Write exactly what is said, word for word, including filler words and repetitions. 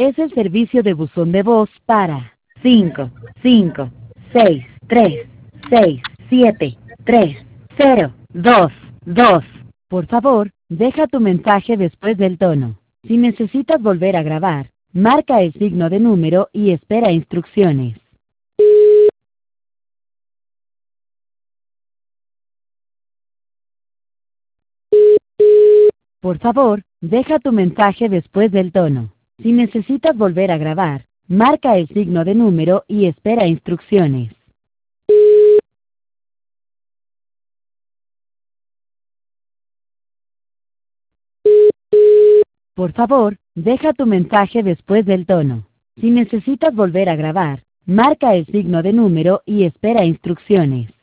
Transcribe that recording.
Es el servicio de buzón de voz para cinco cinco seis tres seis siete tres cero dos dos. Por favor, deja tu mensaje después del tono. Si necesitas volver a grabar, marca el signo de número y espera instrucciones. Por favor, deja tu mensaje después del tono. Si necesitas volver a grabar, marca el signo de número y espera instrucciones. Por favor, deja tu mensaje después del tono. Si necesitas volver a grabar, marca el signo de número y espera instrucciones.